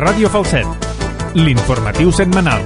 Ràdio Falset, l'informatiu setmanal.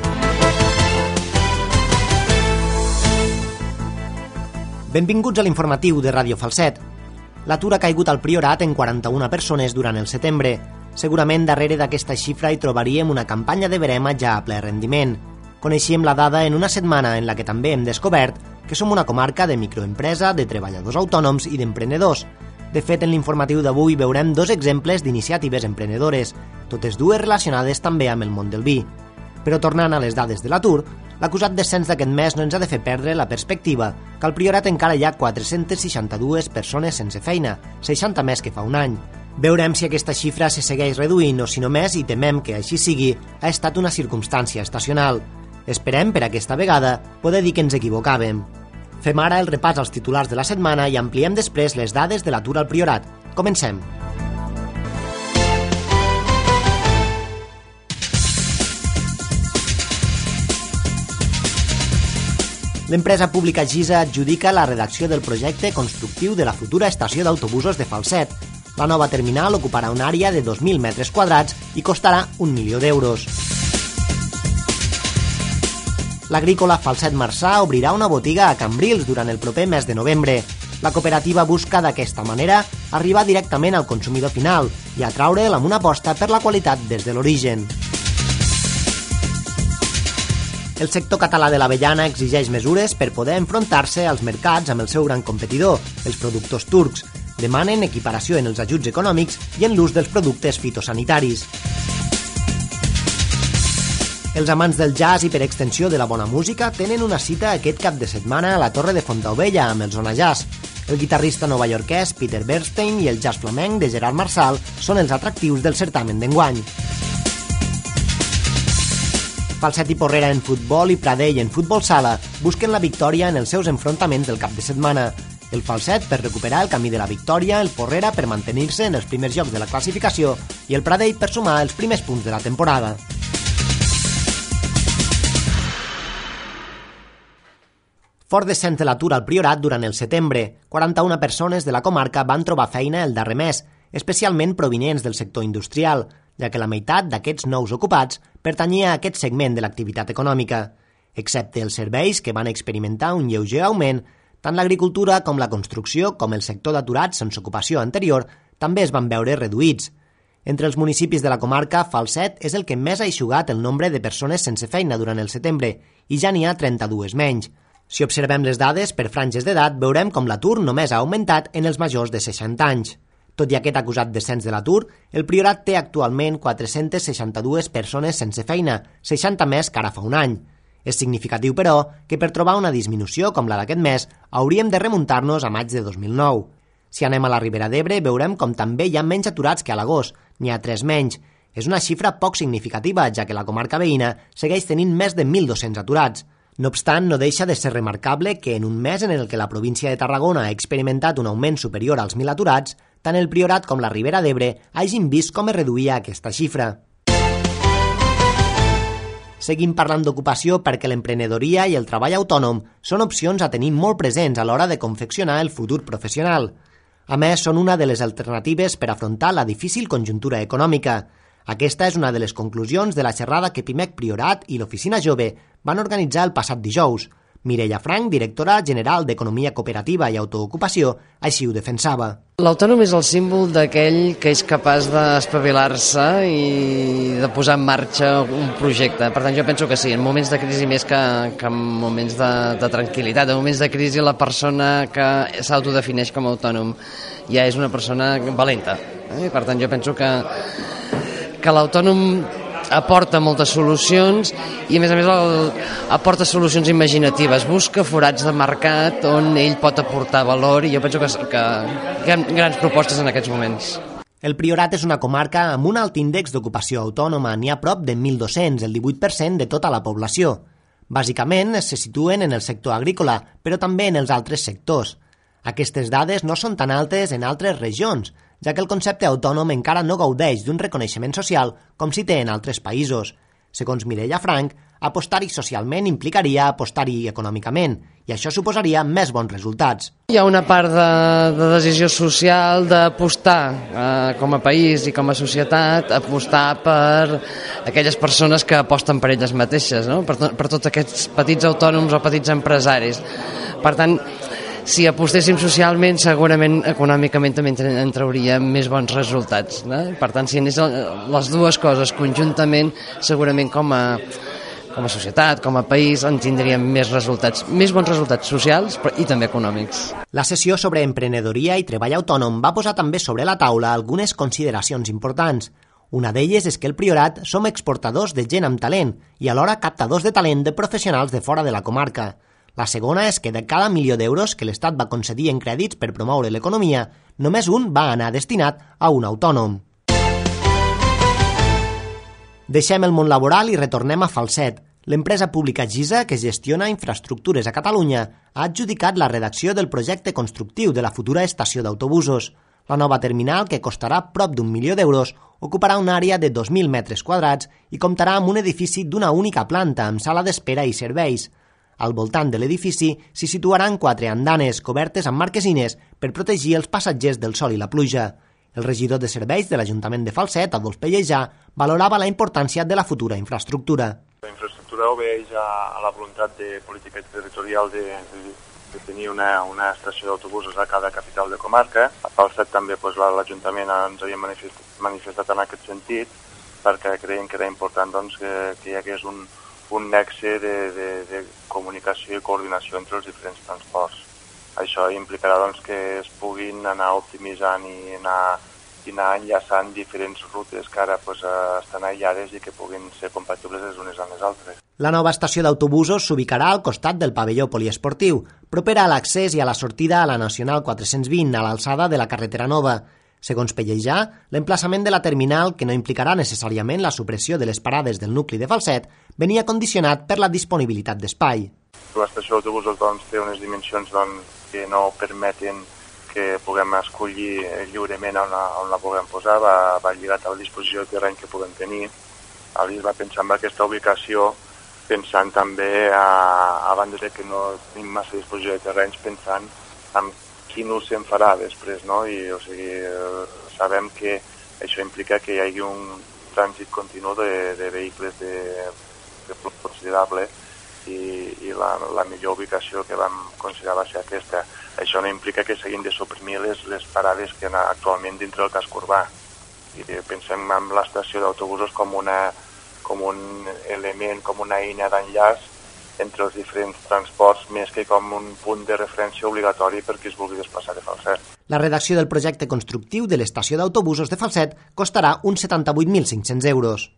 Benvinguts a l'informatiu de Ràdio Falset. L'atur ha caigut al Priorat en 41 persones durant el setembre. Segurament darrere d'aquesta xifra hi trobaríem una campanya de verema ja a ple rendiment. Coneixíem la dada en una setmana en la que també hem descobert que som una comarca de microempresa, de treballadors autònoms i d'emprenedors. De fet, en l'informatiu d'avui veurem dos exemples d'iniciatives emprenedores, totes dues relacionades també amb el món del vi. Però tornant a les dades de l'atur, l'acusat descens d'aquest mes no ens ha de fer perdre la perspectiva que al Priorat encara hi ha 462 persones sense feina, 60 més que fa un any. Veurem si aquesta xifra se segueix reduint o si només, i temem que així sigui, ha estat una circumstància estacional. Esperem, per aquesta vegada, poder dir que ens equivocàvem. Fem ara el repàs als titulars de la setmana i ampliem després les dades de l'atur al Priorat. Comencem. L'empresa pública Gisa adjudica la redacció del projecte constructiu de la futura estació d'autobusos de Falset. La nova terminal ocuparà una àrea de 2.000 metres quadrats i costarà 1 milió d'euros. L'agrícola Falset Marçà obrirà una botiga a Cambrils durant el proper mes de novembre. La cooperativa busca d'aquesta manera arribar directament al consumidor final i atraure'l amb una aposta per la qualitat des de l'origen. El sector català de l'avellana exigeix mesures per poder enfrontar-se als mercats amb el seu gran competidor, els productors turcs. Demanen equiparació en els ajuts econòmics i en l'ús dels productes fitosanitaris. Els amants del jazz i per extensió de la bona música tenen una cita aquest cap de setmana a la Torre de Fontaubella amb el Zona Jazz. El guitarrista novaiorquès Peter Bernstein i el jazz flamenc de Gerard Marçal són els atractius del certamen d'enguany. Falset i Porrera en futbol i Pradell en futbol sala busquen la victòria en els seus enfrontaments del cap de setmana. El Falset per recuperar el camí de la victòria, el Porrera per mantenir-se en els primers llocs de la classificació i el Pradell per sumar els primers punts de la temporada. Fort descens de l'atur al Priorat durant el setembre. 41 persones de la comarca van trobar feina el darrer mes, especialment provenients del sector industrial, ja que la meitat d'aquests nous ocupats pertanyia a aquest segment de l'activitat econòmica. Excepte els serveis, que van experimentar un lleuger augment, tant l'agricultura com la construcció com el sector d'aturats sense ocupació anterior també es van veure reduïts. Entre els municipis de la comarca, Falset és el que més ha eixugat el nombre de persones sense feina durant el setembre i ja n'hi ha 32 menys. Si observem les dades per franges d'edat, veurem com l'atur només ha augmentat en els majors de 60 anys. Tot i aquest acusat descens de l'atur, el Priorat té actualment 462 persones sense feina, 60 més que ara fa un any. És significatiu, però, que per trobar una disminució com la d'aquest mes hauríem de remuntar-nos a maig de 2009. Si anem a la Ribera d'Ebre, veurem com també hi ha menys aturats que a l'agost, n'hi ha 3 menys. És una xifra poc significativa, ja que la comarca veïna segueix tenint més de 1.200 aturats. No obstant, no deixa de ser remarcable que en un mes en el que la província de Tarragona ha experimentat un augment superior als 1.000 aturats, tant el Priorat com la Ribera d'Ebre hagin vist com es reduïa aquesta xifra. Seguim parlant d'ocupació perquè l'emprenedoria i el treball autònom són opcions a tenir molt presents a l'hora de confeccionar el futur professional. A més, són una de les alternatives per afrontar la difícil conjuntura econòmica. Aquesta és una de les conclusions de la xerrada que Pimec Priorat i l'Oficina Jove van organitzar el passat dijous. Mireia Frank, directora general d'Economia Cooperativa i Autoocupació, així ho defensava. L'autònom és el símbol d'aquell que és capaç d'espavilar-se i de posar en marxa un projecte. Per tant, jo penso que sí, en moments de crisi més que en moments de tranquil·litat. En moments de crisi la persona que s'autodefineix com a autònom ja és una persona valenta. Per tant, jo penso que l'autònom aporta moltes solucions i a més aporta solucions imaginatives, busca forats de mercat on ell pot aportar valor i jo penso que hi ha grans propostes en aquests moments. El Priorat és una comarca amb un alt índex d'ocupació autònoma, n'hi ha prop de 1.200, el 18% de tota la població. Bàsicament se situen en el sector agrícola, però també en els altres sectors. Aquestes dades no són tan altes en altres regions, ja que el concepte autònom encara no gaudeix d'un reconeixement social com si té en altres països. Segons Mireia Frank, Apostar-hi socialment implicaria apostar-hi econòmicament, i això suposaria més bons resultats. Hi ha una part de decisió social d'apostar com a país i com a societat, apostar per aquelles persones que aposten per elles mateixes, no? Per tots aquests petits autònoms o petits empresaris. Per tant, si apostéssim socialment, segurament econòmicament també en trauríem més bons resultats, no? Per tant, si anés les dues coses conjuntament, segurament com a societat, com a país, en tindríem més bons resultats socials i també econòmics. La sessió sobre emprenedoria i treball autònom va posar també sobre la taula algunes consideracions importants. Una d'elles és que el Priorat som exportadors de gent amb talent i alhora captadors de talent de professionals de fora de la comarca. La segona és que de cada 1 milió d'euros que l'Estat va concedir en crèdits per promoure l'economia, només un va anar destinat a un autònom. Deixem el món laboral i retornem a Falset. L'empresa pública GISA, que gestiona infraestructures a Catalunya, ha adjudicat la redacció del projecte constructiu de la futura estació d'autobusos. La nova terminal, que costarà prop d'1 milió d'euros, ocuparà una àrea de 2.000 metres quadrats i comptarà amb un edifici d'una única planta amb sala d'espera i serveis. Al voltant de l'edifici s'hi situaran 4 andanes cobertes amb marquesines per protegir els passatgers del sol i la pluja. El regidor de serveis de l'Ajuntament de Falset, Adolf Pellejà, valorava la importància de la futura infraestructura. La infraestructura obeeix a la voluntat de política territorial de tenir una estació d'autobusos a cada capital de comarca. A Falset també l'Ajuntament ens havia manifestat en aquest sentit, perquè creiem que era important que hi hagués un nexe de comunicació i coordinació entre els diferents transports. Això implicarà que es puguin anar optimitzant i anar enllaçant diferents rutes que ara estan aïllades i que puguin ser compatibles les unes amb les altres. La nova estació d'autobusos s'ubicarà al costat del pavelló poliesportiu, propera a l'accés i a la sortida a la Nacional 420, a l'alçada de la carretera nova. Segons Pellejà, l'emplaçament de la terminal, que no implicarà necessàriament la supressió de les parades del nucli de Falset, venia condicionat per la disponibilitat d'espai. L'estació d'autobusos té unes dimensions que no permeten que puguem escollir lliurement on la puguem posar, va lligat a la disposició de terreny que puguem tenir. Es va pensar en aquesta ubicació, pensant també, a banda de que no tenim massa disposició de terrenys, pensant en quin ús se'n farà després, no? Sabem que això implica que hi hagi un trànsit continu de vehicles de flux considerable i la millor ubicació que vam considerar va ser aquesta. Això no implica que s'hagin de suprimir les parades que hi ha actualment dintre del casc urbà. I pensem en l'estació d'autobusos com un element, com una eina d'enllaç entre els diferents transports, més que com un punt de referència obligatori per qui es vulgui desplaçar de Falset. La redacció del projecte constructiu de l'estació d'autobusos de Falset costarà uns 78.500 euros.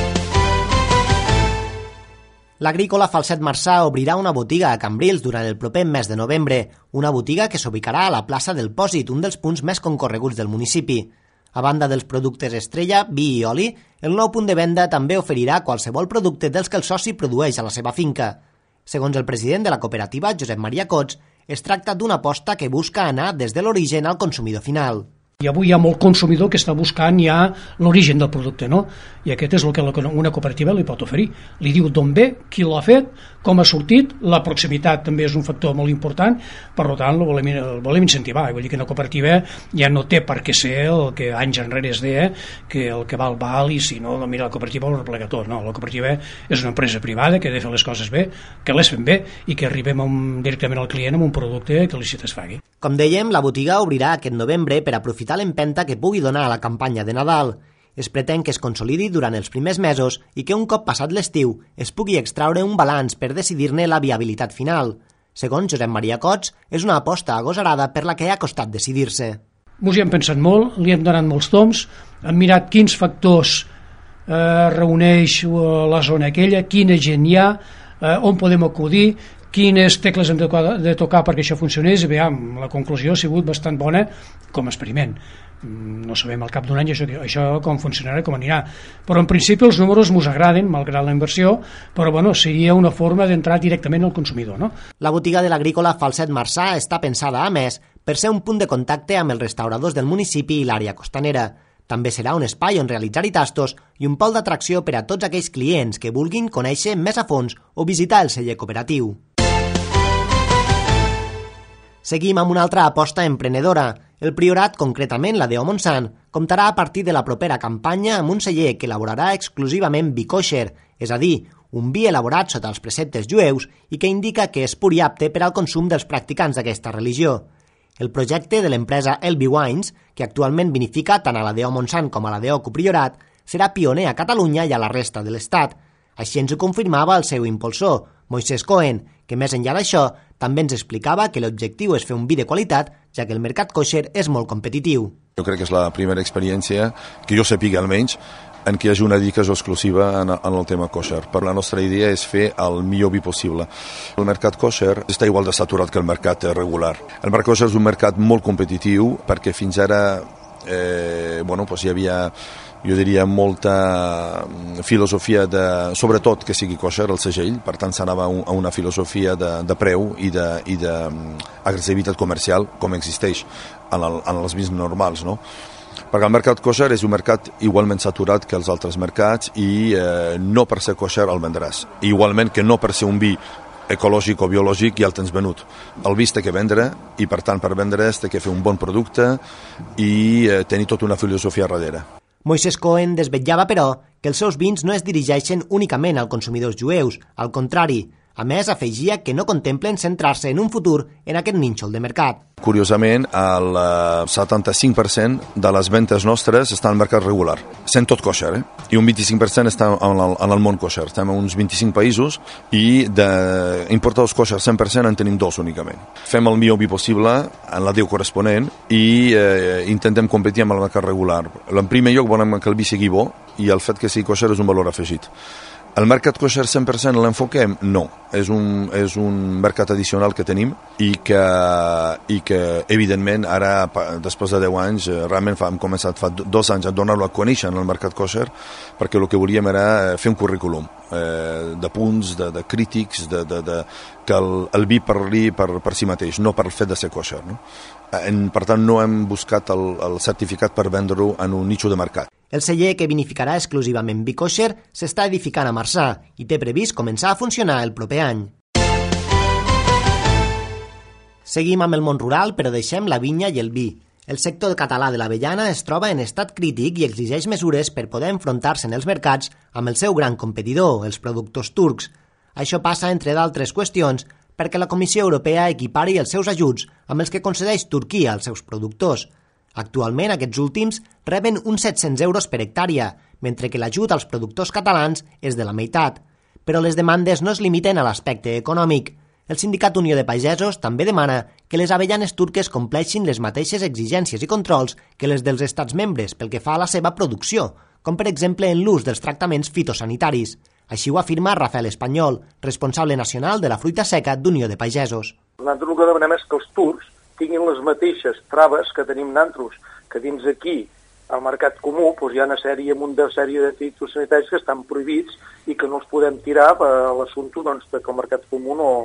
L'Agrícola Falset Marçà obrirà una botiga a Cambrils durant el proper mes de novembre, una botiga que s'ubicarà a la plaça del Pòsit, un dels punts més concorreguts del municipi. A banda dels productes estrella, vi i oli, el nou punt de venda també oferirà qualsevol producte dels que el soci produeix a la seva finca. Segons el president de la cooperativa, Josep Maria Cots, es tracta d'una aposta que busca anar des de l'origen al consumidor final. I avui hi ha molt consumidor que està buscant ja l'origen del producte, no? I aquest és el que una cooperativa li pot oferir. Li diu d'on ve, qui l'ha fet, com ha sortit, la proximitat també és un factor molt important, per tant el volem incentivar. Vull dir que una cooperativa ja no té per què ser el que anys enrere es deia, que el que val i si no, mira, la cooperativa ho replega tot. No, la cooperativa és una empresa privada que ha de fer les coses bé, que les fem bé i que arribem directament al client amb un producte que li satisfagui. Com dèiem, la botiga obrirà aquest novembre per aprofitar l'empenta que pugui donar a la campanya de Nadal. Es pretén que es consolidi durant els primers mesos i que un cop passat l'estiu es pugui extraure un balanç per decidir-ne la viabilitat final. Segons Josep Maria Cots, és una aposta agosarada per la que ha costat decidir-se. Ens hi hem pensat molt, li hem donat molts toms, hem mirat quins factors reuneix la zona aquella, quina gent hi ha, on podem acudir, quines tecles hem de tocar perquè això funcionés, i veiem, la conclusió ha sigut bastant bona com a experiment. No sabem al cap d'un any això com funcionarà, com anirà, però en principi els números ens agraden, malgrat la inversió, però bueno, seria una forma d'entrar directament al consumidor, no? La botiga de l'Agrícola Falset Marçà està pensada, a més, per ser un punt de contacte amb els restauradors del municipi i l'àrea costanera. També serà un espai on realitzar-hi tastos i un pol d'atracció per a tots aquells clients que vulguin conèixer més a fons o visitar el celler cooperatiu. Seguim amb una altra aposta emprenedora. El Priorat, concretament la d'O Montsant, comptarà a partir de la propera campanya amb un celler que elaborarà exclusivament vi kosher, és a dir, un vi elaborat sota els preceptes jueus i que indica que és pur i apte per al consum dels practicants d'aquesta religió. El projecte de l'empresa Elby Wines, que actualment vinifica tant a la d'O Montsant com a la d'O Priorat, serà pioner a Catalunya i a la resta de l'Estat. Així ens ho confirmava el seu impulsor, Moisés Cohen, que més enllà d'això també ens explicava que l'objectiu és fer un vi de qualitat, ja que el mercat kosher és molt competitiu. Jo crec que és la primera experiència, que jo sàpiga almenys, en què hi hagi una dedicació exclusiva en el tema kosher. Per la nostra idea és fer el millor vi possible. El mercat kosher està igual de saturat que el mercat regular. El mercat kosher és un mercat molt competitiu perquè fins ara hi havia, jo diria, molta filosofia sobretot que sigui kosher el segell, per tant s'anava a una filosofia de preu i d'agressivitat comercial com existeix en els vins normals, no? Perquè el mercat kosher és un mercat igualment saturat que els altres mercats i no per ser kosher el vendràs. Igualment que no per ser un vi ecològic o biològic ja el tens venut. El vi té que vendre i per tant per vendre's té que fer un bon producte i tenir tota una filosofia darrere. Moisés Cohen desvetllava, però, que els seus vins no es dirigeixen únicament als consumidors jueus, al contrari. A més, afegia que no contemplen centrar-se en un futur en aquest nínxol de mercat. Curiosament, el 75% de les ventes nostres estan al mercat regular, sent tot kosher, i un 25% està en el món kosher. Estem a uns 25 països i d'importadors kosher 100% en tenim 2 únicament. Fem el millor vi possible en la DEU corresponent i intentem competir amb el mercat regular. En primer lloc volem que el vi sigui bo i el fet que sigui kosher és un valor afegit. El mercat kosher 100% l'enfoquem? No. És un mercat addicional que tenim i que evidentment, ara, després de 10 anys, realment hem començat fa 2 anys a donar-lo a conèixer en el mercat kosher, perquè el que volíem era fer un currículum de punts, de crítics, que el vi parli per si mateix, no per el fet de ser kosher, no? Per tant, no hem buscat el certificat per vendre-ho en un nicho de mercat. El celler, que vinificarà exclusivament vi kosher, s'està edificant a Marçà i té previst començar a funcionar el proper any. Seguim amb el món rural, però deixem la vinya i el vi. El sector català de l'avellana es troba en estat crític i exigeix mesures per poder enfrontar-se en els mercats amb el seu gran competidor, els productors turcs. Això passa, entre d'altres qüestions, perquè la Comissió Europea equipari els seus ajuts amb els que concedeix Turquia als seus productors. Actualment, aquests últims reben uns 700 euros per hectàrea, mentre que l'ajut als productors catalans és de la meitat. Però les demandes no es limiten a l'aspecte econòmic. El Sindicat Unió de Pagesos també demana que les avellanes turques compleixin les mateixes exigències i controls que les dels estats membres pel que fa a la seva producció, com per exemple en l'ús dels tractaments fitosanitaris. Així ho afirma Rafael Espanyol, responsable nacional de la fruita seca d'Unió de Pagesos. Nosaltres el que demanem és que els turcs tinguin les mateixes traves que tenim nosaltres, que dins aquí, al mercat comú, hi ha una sèrie de fitosanitaris que estan prohibits i que no els podem tirar per l'assumpte que el mercat comú no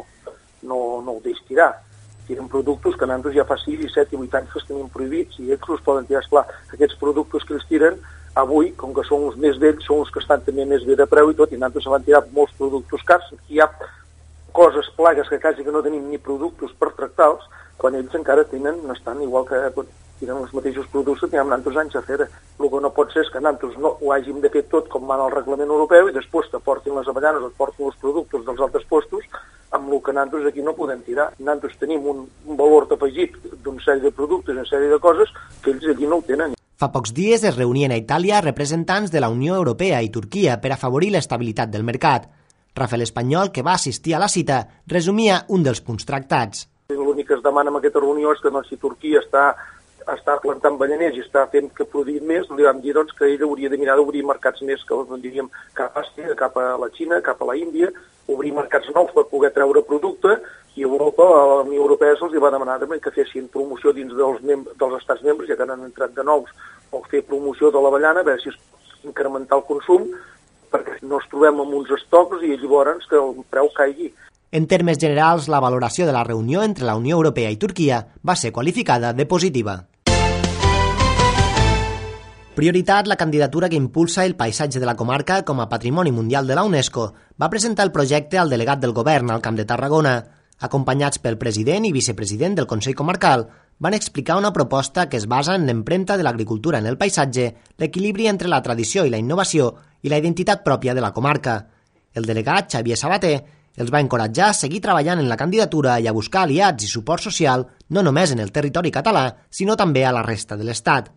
ho deixa tirar. Tiren productes que nosaltres ja fa 6, 7 i 8 anys que els tenim prohibits i ells els poden tirar. Esclar, aquests productes que els tiren, avui, com que són els més vells, són els que estan també més bé de preu i tot, i nosaltres se van tirar molts productes cars. Aquí hi ha coses, plagues, que quasi que no tenim ni productes per tractar-los, quan ells encara estan igual que tenen els mateixos productes que tenen nosaltres anys a fer. El que no pot ser és que nosaltres no ho hàgim de fer tot com va en el reglament europeu i després t'aportin les avellanes, t'aportin els productes dels altres postos, amb el que nosaltres aquí no podem tirar. Nosaltres tenim un valor afegit d'una sèrie de productes, una sèrie de coses que ells allí no ho tenen. Fa pocs dies es reunien a Itàlia representants de la Unió Europea i Turquia per afavorir l'estabilitat del mercat. Rafael Espanyol, que va assistir a la cita, resumia un dels punts tractats. L'únic que es demana en aquesta reunió és que si Turquia està plantant ballaners i està fent que produïm més, li vam dir que ell hauria de mirar d'obrir mercats més, que diríem cap a Àsia, cap a la Xina, cap a la Índia, obrir mercats nous per poder treure producte, i Europa, la Unió Europea se'ls va demanar també que fessin promoció dins dels estats membres, ja que han entrat de nous, o fer promoció de l'avellana, a veure si es pot incrementar el consum, perquè no ens trobem amb uns estocs i llavors que el preu caigui. En termes generals, la valoració de la reunió entre la Unió Europea i Turquia va ser qualificada de positiva. Prioritat, la candidatura que impulsa el paisatge de la comarca com a Patrimoni Mundial de la UNESCO, va presentar el projecte al delegat del govern al Camp de Tarragona. Acompanyats pel president i vicepresident del Consell Comarcal, van explicar una proposta que es basa en l'empremta de l'agricultura en el paisatge, l'equilibri entre la tradició i la innovació i la identitat pròpia de la comarca. El delegat, Xavier Sabater, els va encoratjar a seguir treballant en la candidatura i a buscar aliats i suport social no només en el territori català, sinó també a la resta de l'Estat.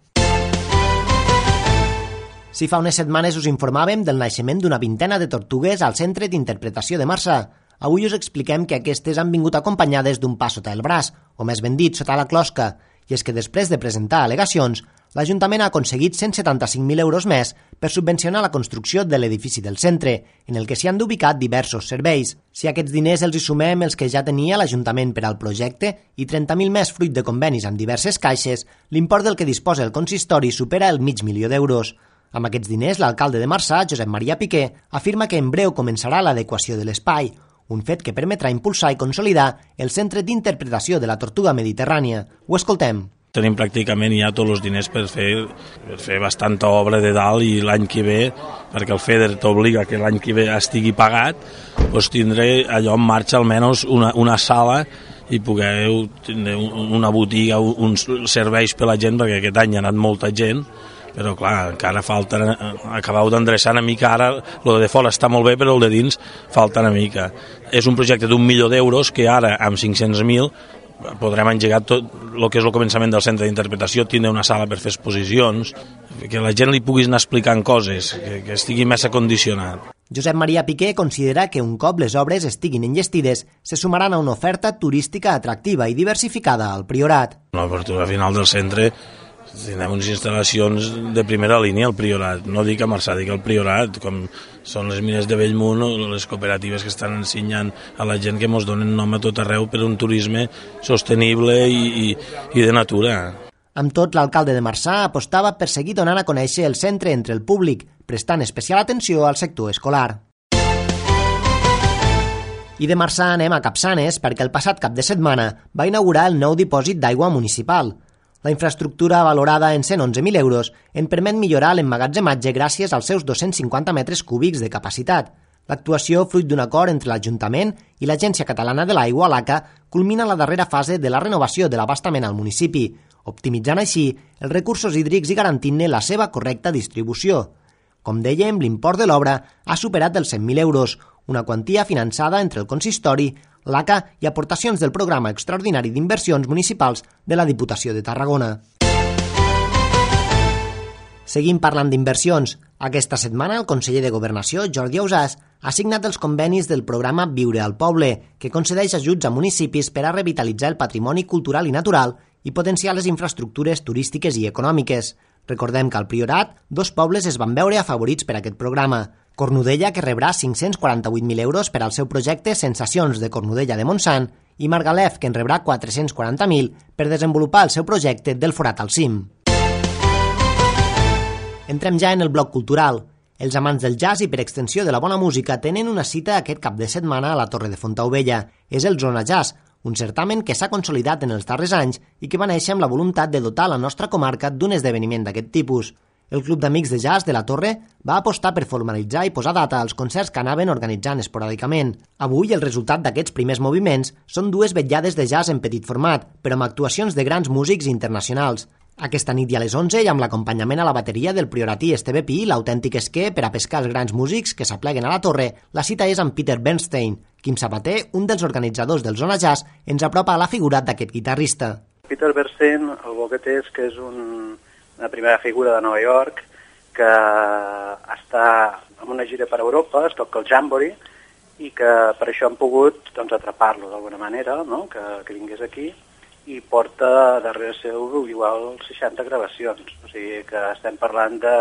Si fa unes setmanes us informàvem del naixement d'una vintena de tortugues al Centre d'Interpretació de Marçà, avui us expliquem que aquestes han vingut acompanyades d'un pa sota el braç, o més ben dit, sota la closca, i és que després de presentar al·legacions, l'Ajuntament ha aconseguit 175.000 euros més per subvencionar la construcció de l'edifici del centre, en el que s'hi han d'ubicar diversos serveis. Si a aquests diners els hi sumem els que ja tenia l'Ajuntament per al projecte i 30.000 més fruit de convenis amb diverses caixes, l'import del que disposa el consistori supera el $500.000 d'euros. Amb aquests diners, l'alcalde de Marçà, Josep Maria Piqué, afirma que en breu començarà l'adequació de l'espai, un fet que permetrà impulsar i consolidar el Centre d'Interpretació de la Tortuga Mediterrània. Ho escoltem. Tenim pràcticament ja tots els diners per fer bastanta obra de dalt i l'any que ve, perquè el FEDER t'obliga que l'any que ve estigui pagat, doncs tindré allò en marxa almenys una sala i poder tindre una botiga, uns serveis per la gent, perquè aquest any ha anat molta gent, però clar, encara falta acabar d'endreçar una mica. Ara el de fora està molt bé, però el de dins falta una mica. És un projecte d'1 milió d'euros que ara amb 500.000 podrem engegar tot el que és el començament del centre d'interpretació, tindre una sala per fer exposicions, que la gent li puguis anar explicant coses, que estigui més acondicionat. Josep Maria Piqué considera que un cop les obres estiguin enllestides, se sumaran a una oferta turística atractiva i diversificada al Priorat. L'obertura final del centre tindrem unes instal·lacions de primera línia al Priorat, no dic a Marçà, dic al Priorat, com són les mines de Bellmunt o les cooperatives que estan ensenyant a la gent que ens donen nom a tot arreu per un turisme sostenible i de natura. Amb tot, l'alcalde de Marçà apostava per seguir donant a conèixer el centre entre el públic, prestant especial atenció al sector escolar. I de Marçà anem a Capçanes perquè el passat cap de setmana va inaugurar el nou dipòsit d'aigua municipal. La infraestructura, valorada en 111.000 euros, en permet millorar l'emmagatzematge gràcies als seus 250 metres cúbics de capacitat. L'actuació, fruit d'un acord entre l'Ajuntament i l'Agència Catalana de l'Aigua, l'ACA, culmina la darrera fase de la renovació de l'abastament al municipi, optimitzant així els recursos hídrics i garantint-ne la seva correcta distribució. Com dèiem, l'import de l'obra ha superat els 100.000 euros, una quantia finançada entre el consistori, l'ACA i aportacions del Programa Extraordinari d'Inversions Municipals de la Diputació de Tarragona. Seguim parlant d'inversions. Aquesta setmana el conseller de Governació, Jordi Ausàs, ha signat els convenis del programa Viure al Poble, que concedeix ajuts a municipis per a revitalitzar el patrimoni cultural i natural i potenciar les infraestructures turístiques i econòmiques. Recordem que al Priorat, 2 pobles es van veure afavorits per aquest programa. Cornudella, que rebrà 548.000 euros per al seu projecte Sensacions de Cornudella de Montsant, i Margalef, que en rebrà 440.000 per desenvolupar el seu projecte del Forat al Cim. Entrem ja en el bloc cultural. Els amants del jazz i, per extensió, de la bona música tenen una cita aquest cap de setmana a la Torre de Fontaubella. És el Zona Jazz, un certamen que s'ha consolidat en els darrers anys i que va néixer amb la voluntat de dotar la nostra comarca d'un esdeveniment d'aquest tipus. El Club d'Amics de Jazz de la Torre va apostar per formalitzar i posar data als concerts que anaven organitzant esporàdicament. Avui el resultat d'aquests primers moviments són 2 vetllades de jazz en petit format, però amb actuacions de grans músics internacionals. Aquesta nit i a les 11, i amb l'acompanyament a la bateria del prioratí Esteve Pi, l'autèntic esquer per a pescar els grans músics que s'apleguen a la torre, la cita és amb Peter Bernstein. Quim Sabater, un dels organitzadors del Zona Jazz, ens apropa a la figura d'aquest guitarrista. Peter Bernstein, el bo que té és que és una primera figura de Nova York que està en una gira per Europa, es toca el Jamboree, i que per això han pogut atrapar-lo d'alguna manera, no? que vingués aquí, i porta darrere seu igual 60 gravacions. O sigui que estem parlant de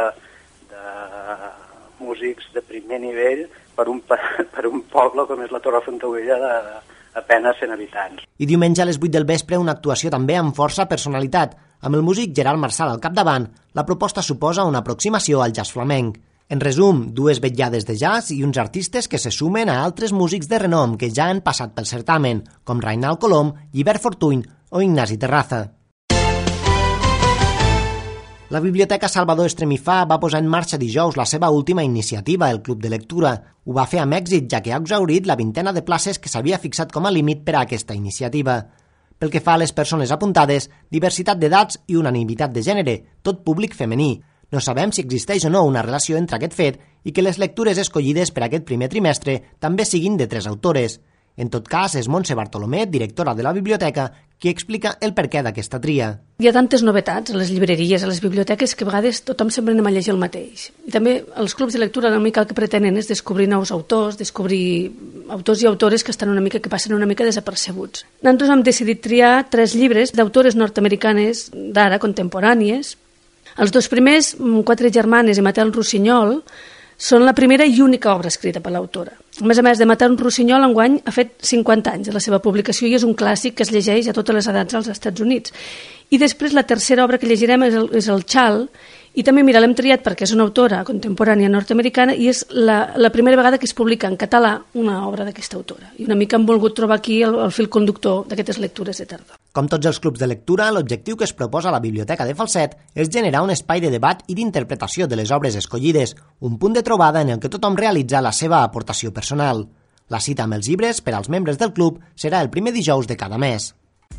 músics de primer nivell per un poble com és la Torre Fontaubella de apenas 100 habitants. I diumenge a les 8 del vespre una actuació també amb força personalitat. Amb el músic Gerard Marsal al capdavant, la proposta suposa una aproximació al jazz flamenc. En resum, 2 vetllades de jazz i uns artistes que se sumen a altres músics de renom que ja han passat pel certamen, com Reinald Colom, Llibert Fortuny o Ignasi Terraza. La Biblioteca Salvador Estremifà va posar en marxa dijous la seva última iniciativa, el Club de Lectura. Ho va fer amb èxit, ja que ha exhaurit la 20 de places que s'havia fixat com a límit per a aquesta iniciativa. Pel que fa a les persones apuntades, diversitat d'edats i unanimitat de gènere, tot públic femení. No sabem si existeix o no una relació entre aquest fet i que les lectures escollides per aquest primer trimestre també siguin de 3 autores. En tot cas, és Montse Bartolomé, directora de la biblioteca, qui explica el perquè d'aquesta tria. Hi ha tantes novetats a les llibreries, a les biblioteques, que a vegades tothom sempre anem a llegir el mateix. I també els clubs de lectura una mica el que pretenen és descobrir nous autors, descobrir autors i autores que passen una mica desapercebuts. Nosaltres hem decidit triar 3 llibres d'autores nord-americanes d'ara, contemporànies. Els 2 primers, 4 germanes i Matel Rossinyol, són la primera i única obra escrita per l'autora. A més de Matel Rossinyol, enguany ha fet 50 anys de la seva publicació i és un clàssic que es llegeix a totes les edats als Estats Units. I després la tercera obra que llegirem és el Chal, i també, mira, l'hem triat perquè és una autora contemporània nord-americana i és la primera vegada que es publica en català una obra d'aquesta autora. I una mica hem volgut trobar aquí el fil conductor d'aquestes lectures de tardor. Com tots els clubs de lectura, l'objectiu que es proposa a la Biblioteca de Falset és generar un espai de debat i d'interpretació de les obres escollides, un punt de trobada en el que tothom realitza la seva aportació personal. La cita amb els llibres per als membres del club serà el primer dijous de cada mes.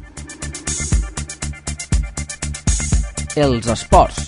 Els esports.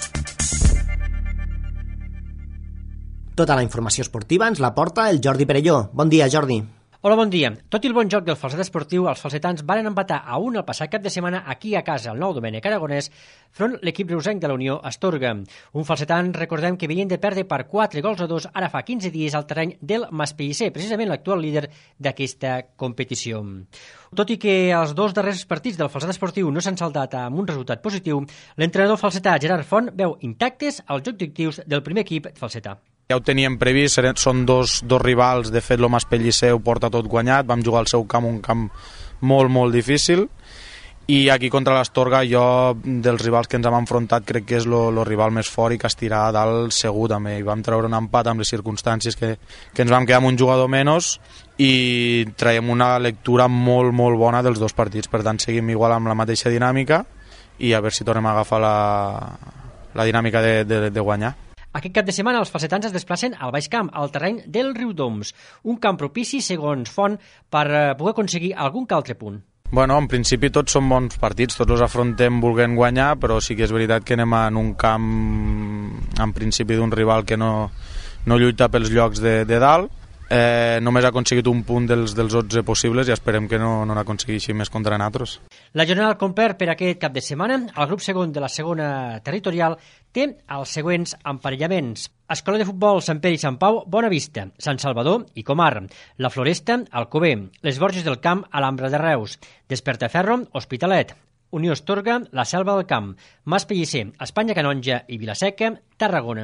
Tota la informació esportiva ens la porta el Jordi Perelló. Bon dia, Jordi. Hola, bon dia. Tot i el bon joc del falset esportiu, els falsetans varen empatar a 1 el passat cap de setmana aquí a casa, al Nou Domènec Aragonès, front l'equip reusenc de la Unió Astorga. Un falsetan, recordem que venien de perdre per 4-2 ara fa 15 dies al terreny del Maspellisser, precisament l'actual líder d'aquesta competició. Tot i que els 2 darrers partits del falset esportiu no s'han saltat amb un resultat positiu, l'entrenador falsetà Gerard Font veu intactes els objectius del primer equip falsetà. Ja ho teníem previst, són dos rivals, de fet el Maspellisser ho porta tot guanyat, vam jugar al seu camp, un camp molt, molt difícil, i aquí contra l'Astorga jo, dels rivals que ens hem enfrontat, crec que és el rival més fort i que estirà a dalt segur també, i vam treure un empat amb les circumstàncies que ens vam quedar amb un jugador menys i traiem una lectura molt, molt bona dels 2 partits, per tant seguim igual amb la mateixa dinàmica i a veure si tornem a agafar la dinàmica de guanyar. Aquest cap de setmana els falsetans es desplacen al Baix Camp, al terreny del Riudoms, un camp propici, segons Font, per poder aconseguir algun que altre punt. Bueno, en principi tots són bons partits, tots els afrontem volent guanyar, però sí que és veritat que anem en un camp, en principi, d'un rival que no lluita pels llocs de dalt. Només ha aconseguit un punt dels 11 possibles i esperem que no n'aconsegueixi més contra nosaltres. La jornada al complet per aquest cap de setmana, el grup segon de la segona territorial té els següents emparellaments. Escola de Futbol Sant Pere i Sant Pau, Bonavista, Sant Salvador i Comar, La Floresta, Alcover, Les Borges del Camp, Alhambra de Reus, Despertaferro, Hospitalet, Unió Astorga, La Selva del Camp, Maspellisser, Espanya Canonja i Vilaseca, Tarragona.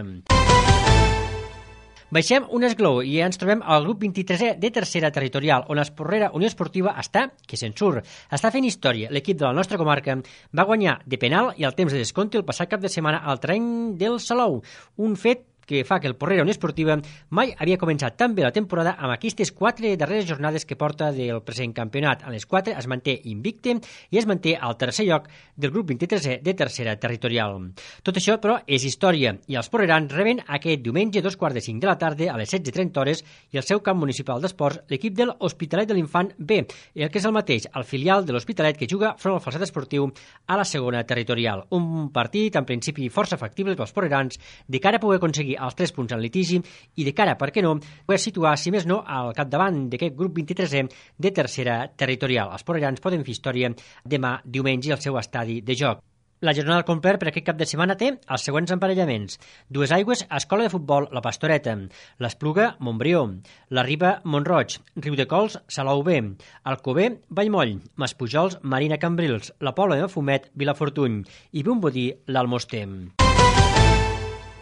Baixem un esglaó i ens trobem al grup 23è de tercera territorial, on l'Esporrera Unió Esportiva està, que se'n surt. Està fent història. L'equip de la nostra comarca va guanyar de penal i al temps de descompte el passat cap de setmana al terreny del Salou. Un fet que fa que el Porrera Unió Esportiva mai havia començat tan bé la temporada amb aquestes 4 darreres jornades que porta del present campionat. A les 4 es manté invicte i es manté al tercer lloc del grup 23è de tercera territorial. Tot això, però, és història i els porrerans reben aquest diumenge 2:45 de la tarda a les 16:30 i al seu camp municipal d'esports l'equip de l'Hospitalet de l'Infant B, el que és el mateix, el filial de l'Hospitalet que juga front al falset esportiu a la segona territorial. Un partit, en principi, força factible pels porrerans de cara a poder aconseguir els 3 punts en litigi i de cara, per què no, poder situar, si més no, al capdavant d'aquest grup 23è de tercera territorial. Els porrerans poden fer història demà diumenge al seu estadi de joc. La jornada al complet per aquest cap de setmana té els següents emparellaments. Duesaigües, Escola de Futbol, La Pastoreta, l'Espluga, Montbrió, la Riba, Montroig, Riudecols, Salou B, Alcover, Vallmoll, Maspujols, Marina Cambrils, la Pobla de Mafumet, Vilafortuny i Vimbodí, l'Almoster.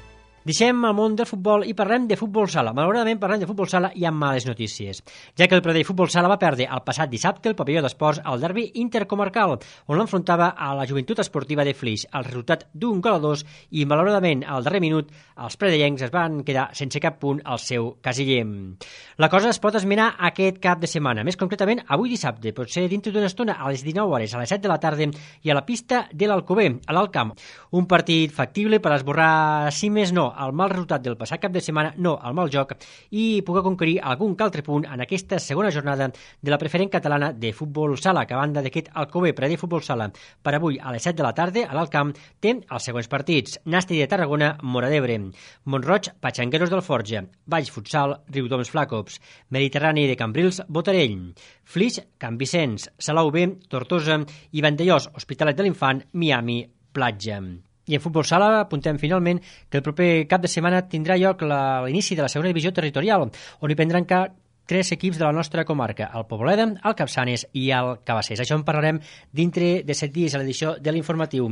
Deixem el món del futbol i parlem de futbol sala. Malauradament parlem de futbol sala i amb males notícies, ja que el Pradell Futbol Sala va perdre el passat dissabte el pavelló d'esports al derbi intercomarcal, on l'enfrontava a la Joventut Esportiva de Flix, al resultat d'1-2, i malauradament al darrer minut els pradellencs es van quedar sense cap punt al seu casiller. La cosa es pot esmenar aquest cap de setmana, més concretament avui dissabte, potser dintre d'una estona a les 19 hores, a les 7 de la tarda, i a la pista de l'Alcover, a l'Alt Camp. Un partit factible per esborrar, si més no, el mal resultat del passat cap de setmana, no el mal joc, i poder conquerir algun que altre punt en aquesta segona jornada de la preferent catalana de futbol sala, que a banda d'aquest Alcover Pradell Futbol Sala per avui a les 7 de la tarda a l'Alt Camp té els següents partits: Nàstic de Tarragona, Móra d'Ebre; Montroig, Patxangueros del Forja; Valls Futsal, Riudoms Flacops; Mediterrani de Cambrils, Botarell; Flix, Can Vicenç; Salou B, Tortosa; i Vandellós, Hospitalet de l'Infant, Miami, Platja. I en futbol sala apuntem finalment que el proper cap de setmana tindrà lloc l'inici de la segona divisió territorial, on hi prendran 3 equips de la nostra comarca, el Poboleda, el Capçanes i el Cabassers. Això en parlarem dintre de 7 dies a l'edició de l'informatiu.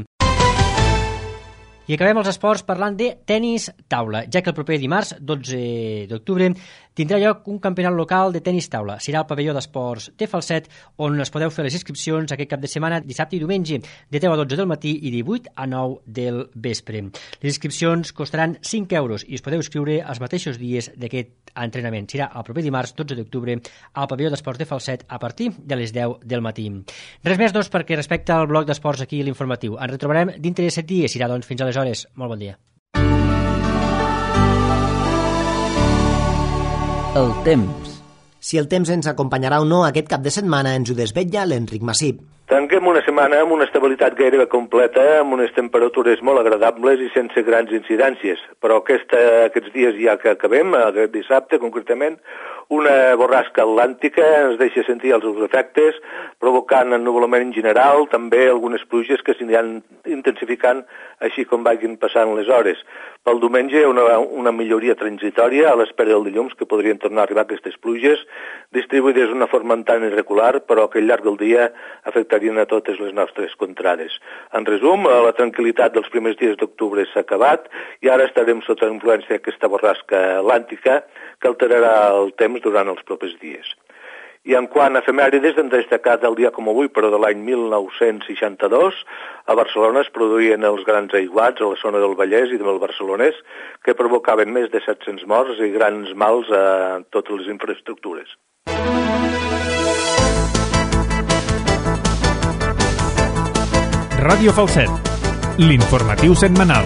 I acabem els esports parlant de tenis taula, ja que el proper dimarts, 12 d'octubre, tindrà lloc un campionat local de tenis taula. Serà al pavelló d'esports de Falset, on es podeu fer les inscripcions aquest cap de setmana, dissabte i diumenge, de 10 a 12 del matí i 18 a 9 del vespre. Les inscripcions costaran 5 euros i us podeu inscriure els mateixos dies d'aquest entrenament. Serà el proper dimarts, 12 d'octubre, al pavelló d'esports de Falset a partir de les 10 del matí. Res més, doncs, perquè respecte al bloc d'esports aquí a l'informatiu. Ens retrobarem dintre de 7 dies. Serà, doncs, fins aleshores. Molt bon dia. El temps. Si el temps ens acompanyarà o no aquest cap de setmana ens ho desvetlla l'Enric Massip. Tanquem una setmana amb una estabilitat gairebé completa, amb unes temperatures molt agradables i sense grans incidències. Però aquests dies ja que acabem, aquest dissabte concretament, una borrasca atlàntica ens deixa sentir els seus efectes, provocant ennuvolament en general, també algunes pluges que s'aniran intensificant així com vagin passant les hores. Pel diumenge una milloria transitòria a l'espera del dilluns, que podrien tornar a arribar aquestes pluges, distribuïdes d'una forma tan irregular, però que al llarg del dia afectarien a totes les nostres contrades. En resum, la tranquil·litat dels primers dies d'octubre s'ha acabat i ara estarem sota influència d'aquesta borrasca atlàntica que alterarà el temps durant els propers dies. I en quant a efemèrides, hem destacat el dia com avui, però de l'any 1962, a Barcelona es produïen els grans aiguats a la zona del Vallès i del Barcelonès, que provocaven més de 700 morts i grans mals a totes les infraestructures. Ràdio Falset, l'informatiu setmanal.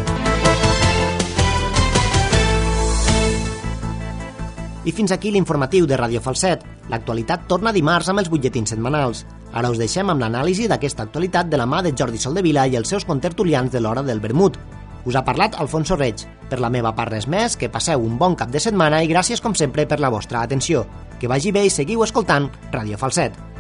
I fins aquí l'informatiu de Ràdio Falset. L'actualitat torna dimarts amb els butlletins setmanals. Ara us deixem amb l'anàlisi d'aquesta actualitat de la mà de Jordi Soldevila i els seus contertulians de l'hora del vermut. Us ha parlat Alfonso Reig. Per la meva part res més, que passeu un bon cap de setmana i gràcies com sempre per la vostra atenció. Que vagi bé i seguiu escoltant Ràdio Falset.